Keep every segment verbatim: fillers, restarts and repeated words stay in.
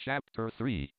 Chapter three.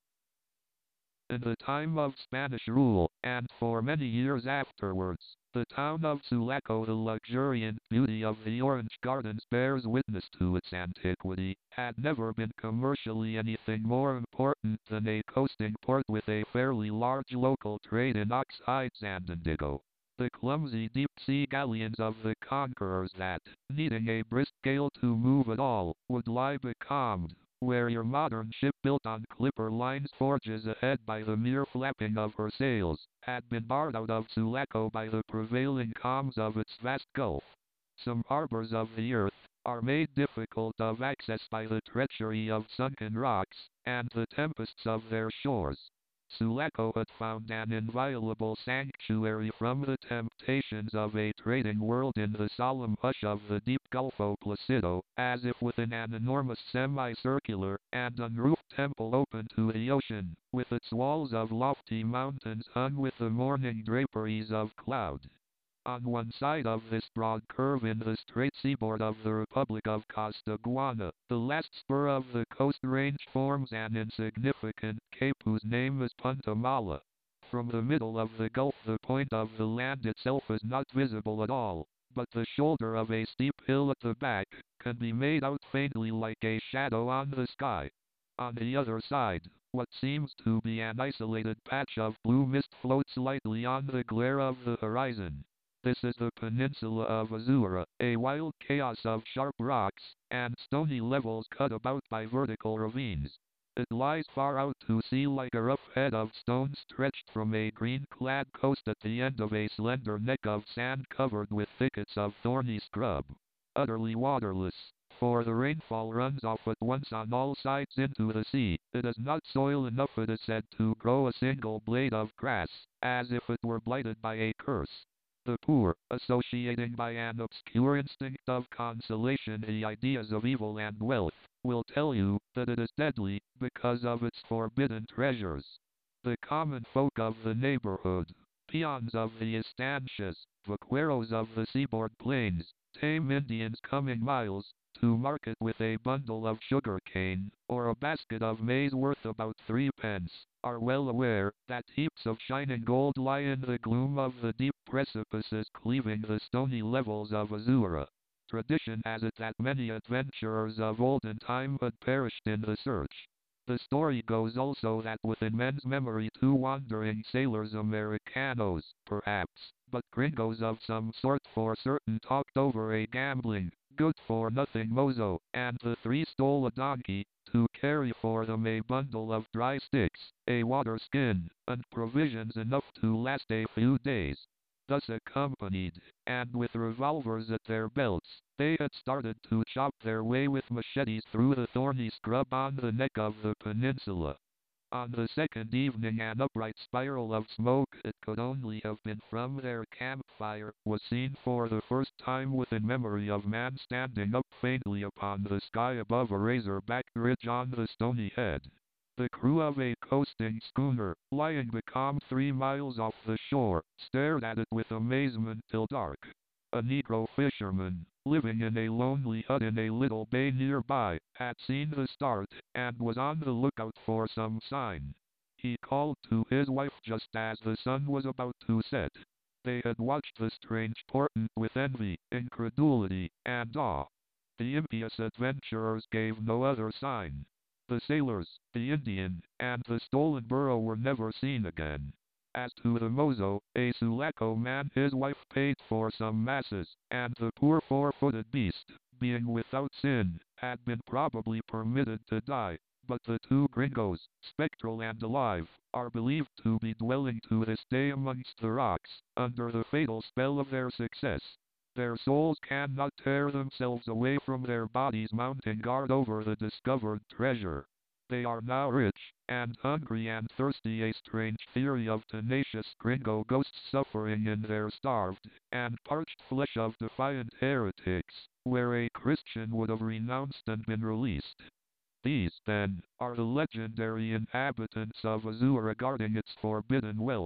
In the time of Spanish rule, and for many years afterwards, the town of Sulaco, the luxuriant beauty of the orange gardens bears witness to its antiquity, had never been commercially anything more important than a coasting port with a fairly large local trade in ox hides and indigo. The clumsy deep-sea galleons of the conquerors that, needing a brisk gale to move at all, would lie becalmed, where your modern ship built on clipper lines forges ahead by the mere flapping of her sails, had been barred out of Sulaco by the prevailing calms of its vast gulf. Some harbors of the earth are made difficult of access by the treachery of sunken rocks, and the tempests of their shores. Sulaco had found an inviolable sanctuary from the temptations of a trading world in the solemn hush of the deep Golfo Placido, as if within an enormous semicircular and unroofed temple open to the ocean, with its walls of lofty mountains hung with the morning draperies of cloud. On one side of this broad curve in the straight seaboard of the Republic of Costaguana, the last spur of the coast range forms an insignificant cape whose name is Punta Mala. From the middle of the gulf the point of the land itself is not visible at all, but the shoulder of a steep hill at the back can be made out faintly like a shadow on the sky. On the other side, what seems to be an isolated patch of blue mist floats lightly on the glare of the horizon. This is the peninsula of Azura, a wild chaos of sharp rocks and stony levels cut about by vertical ravines. It lies far out to sea like a rough head of stone stretched from a green-clad coast at the end of a slender neck of sand covered with thickets of thorny scrub. Utterly waterless, for the rainfall runs off at once on all sides into the sea, it has not soil enough, it is said, to grow a single blade of grass, as if it were blighted by a curse. The poor, associating by an obscure instinct of consolation the ideas of evil and wealth, will tell you that it is deadly because of its forbidden treasures. The common folk of the neighborhood, peons of the estancias, vaqueros of the seaboard plains, tame Indians coming miles to market with a bundle of sugar cane, or a basket of maize worth about three pence, are well aware that heaps of shining gold lie in the gloom of the deep precipices cleaving the stony levels of Azura. Tradition has it that many adventurers of olden time had perished in the search. The story goes also that within men's memory two wandering sailors, Americanos, perhaps, but gringos of some sort for certain, talked over a gambling, good-for-nothing mozo, and the three stole a donkey, to carry for them a bundle of dry sticks, a water skin, and provisions enough to last a few days. Thus accompanied, and with revolvers at their belts, they had started to chop their way with machetes through the thorny scrub on the neck of the peninsula. On the second evening an upright spiral of smoke, it could only have been from their campfire, was seen for the first time within memory of man standing up faintly upon the sky above a razor-back ridge on the stony head. The crew of a coasting schooner, lying becalmed three miles off the shore, stared at it with amazement till dark. A Negro fisherman, living in a lonely hut in a little bay nearby, had seen the start, and was on the lookout for some sign. He called to his wife just as the sun was about to set. They had watched the strange portent with envy, incredulity, and awe. The impious adventurers gave no other sign. The sailors, the Indian, and the stolen burro were never seen again. As to the mozo, a Sulaco man, his wife paid for some masses, and the poor four-footed beast, being without sin, had been probably permitted to die, but the two gringos, spectral and alive, are believed to be dwelling to this day amongst the rocks, under the fatal spell of their success. Their souls cannot tear themselves away from their bodies, mounting guard over the discovered treasure. They are now rich, and hungry and thirsty, a strange theory of tenacious gringo ghosts suffering in their starved and parched flesh of defiant heretics, where a Christian would have renounced and been released. These, then, are the legendary inhabitants of Azura regarding its forbidden wealth.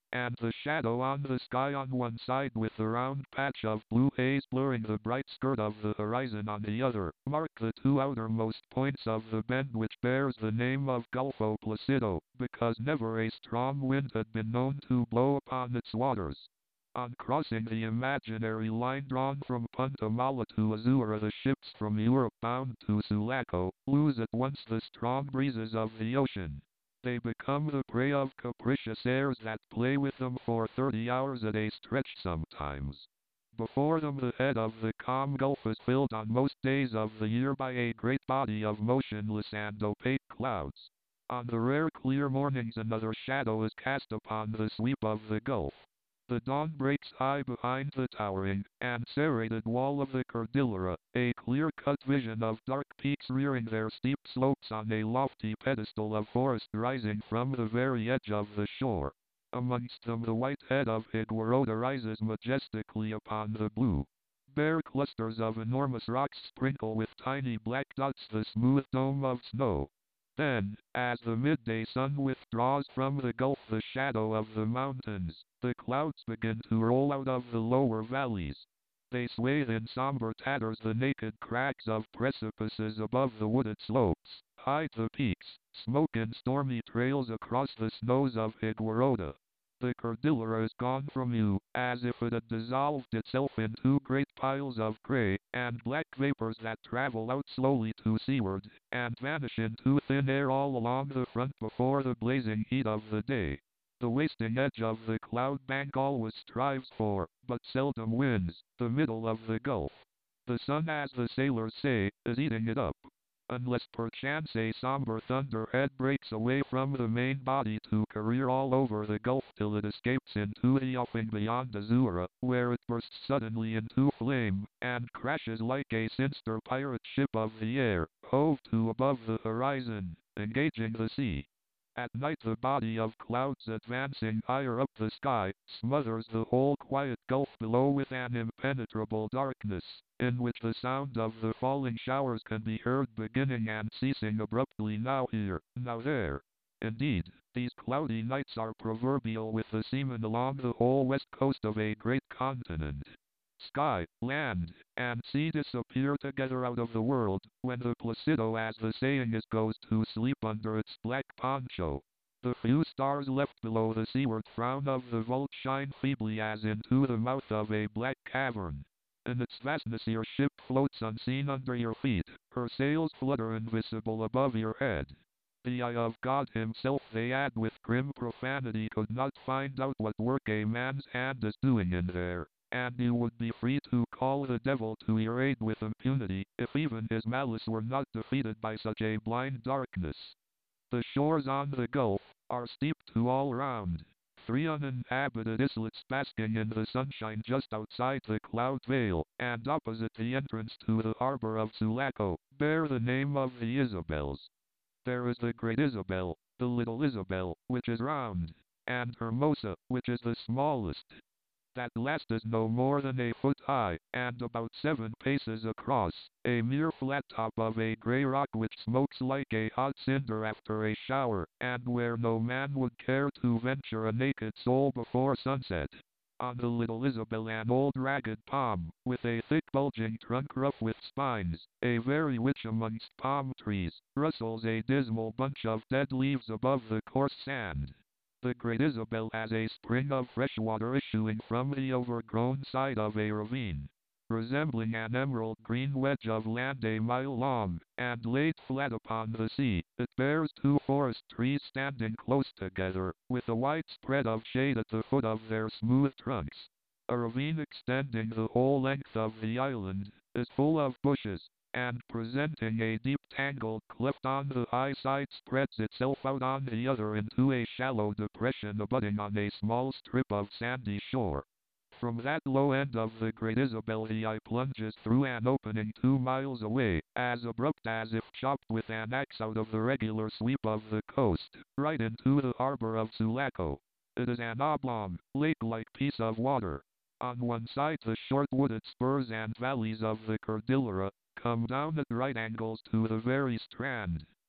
and the shadow on the sky on one side with the round patch of blue haze blurring the bright skirt of the horizon on the other, mark the two outermost points of the bend which bears the name of Golfo Placido, because never a strong wind had been known to blow upon its waters. On crossing the imaginary line drawn from Punta Mala to Azura, the ships from Europe bound to Sulaco lose at once the strong breezes of the ocean. They become the prey of capricious airs that play with them for thirty hours at a stretch sometimes. Before them the head of the calm gulf is filled on most days of the year by a great body of motionless and opaque clouds. On the rare clear mornings another shadow is cast upon the sweep of the gulf. The dawn breaks high behind the towering and serrated wall of the Cordillera, a clear-cut vision of dark peaks rearing their steep slopes on a lofty pedestal of forest rising from the very edge of the shore. Amongst them the white head of Higuerota rises majestically upon the blue. Bare clusters of enormous rocks sprinkle with tiny black dots the smooth dome of snow. Then, as the midday sun withdraws from the gulf the shadow of the mountains, the clouds begin to roll out of the lower valleys. They swathe in somber tatters the naked crags of precipices above the wooded slopes, hide the peaks, smoke in stormy trails across the snows of Higuerota. The Cordillera is gone from you, as if it had dissolved itself in two great piles of grey and black vapors that travel out slowly to seaward, and vanish into thin air all along the front before the blazing heat of the day. The wasting edge of the cloud bank always strives for, but seldom wins, the middle of the gulf. The sun, as the sailors say, is eating it up. Unless perchance a somber thunderhead breaks away from the main body to career all over the gulf till it escapes into the offing beyond Azura, where it bursts suddenly into flame, and crashes like a sinister pirate ship of the air, hove to above the horizon, engaging the sea. At night the body of clouds advancing higher up the sky, smothers the whole quiet gulf below with an impenetrable darkness, in which the sound of the falling showers can be heard beginning and ceasing abruptly now here, now there. Indeed, these cloudy nights are proverbial with the seamen along the whole west coast of a great continent. Sky, land, and sea disappear together out of the world, when the Placido, as the saying is, goes to sleep under its black poncho. The few stars left below the seaward frown of the vault shine feebly as into the mouth of a black cavern. In its vastness your ship floats unseen under your feet, her sails flutter invisible above your head. The eye of God himself, they add with grim profanity, could not find out what work a man's hand is doing in there, and you would be free to call the devil to your aid with impunity, if even his malice were not defeated by such a blind darkness. The shores on the gulf are steep to all round. Three uninhabited islets basking in the sunshine just outside the cloud veil, and opposite the entrance to the harbor of Sulaco, bear the name of the Isabels. There is the Great Isabel, the Little Isabel, which is round, and Hermosa, which is the smallest. That last is no more than a foot high, and about seven paces across, a mere flat top of a grey rock which smokes like a hot cinder after a shower, and where no man would care to venture a naked soul before sunset. On the Little Isabel an old ragged palm, with a thick bulging trunk rough with spines, a very witch amongst palm trees, rustles a dismal bunch of dead leaves above the coarse sand. The Great Isabel has a spring of fresh water issuing from the overgrown side of a ravine. Resembling an emerald green wedge of land a mile long, and laid flat upon the sea, it bears two forest trees standing close together, with a wide spread of shade at the foot of their smooth trunks. A ravine extending the whole length of the island is full of bushes, and presenting a deep tangled cleft on the high side spreads itself out on the other into a shallow depression abutting on a small strip of sandy shore. From that low end of the Great Isabel the eye plunges through an opening two miles away, as abrupt as if chopped with an axe out of the regular sweep of the coast, right into the harbor of Sulaco. It is an oblong, lake-like piece of water. On one side the short wooded spurs and valleys of the Cordillera come down at right angles to the very strand.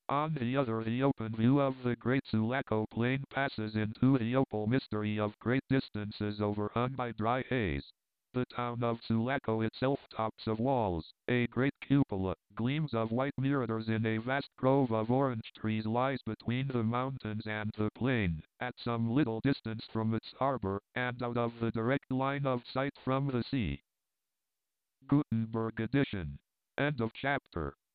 On the other, the open view of the Great Sulaco Plain passes into the opal mystery of great distances overhung by dry haze. The town of Sulaco itself, tops of walls, a great cupola, gleams of white miradors in a vast grove of orange trees, lies between the mountains and the plain, at some little distance from its harbor, and out of the direct line of sight from the sea. Gutenberg edition. End of chapter.